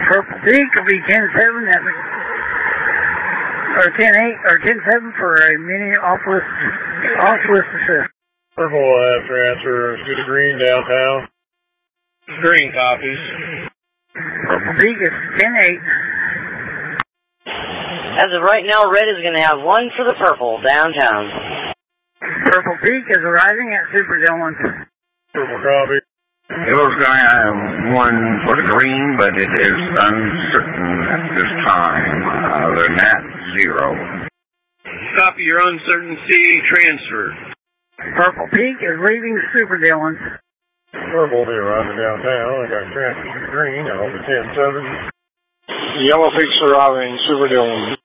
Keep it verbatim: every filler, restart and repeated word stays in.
Purple Peak will be ten seven at the, or ten eight, or ten seven for a mini off-list, off-list assist. Purple will have transfer to the green downtown. Green copies. Purple Peak is ten eight. As of right now, red is going to have one for the purple downtown. Purple Peak is arriving at Super Dillon. Purple copy. Yellow's going to have one for the green, but it is uncertain at this time. Other than that, zero. Copy your uncertainty transfer. Purple Peak is leaving Super Dillon. Purple will be arriving downtown. I got transfer to the green. I hope it's ten seven. Yellow Peak's arriving Super Dillon.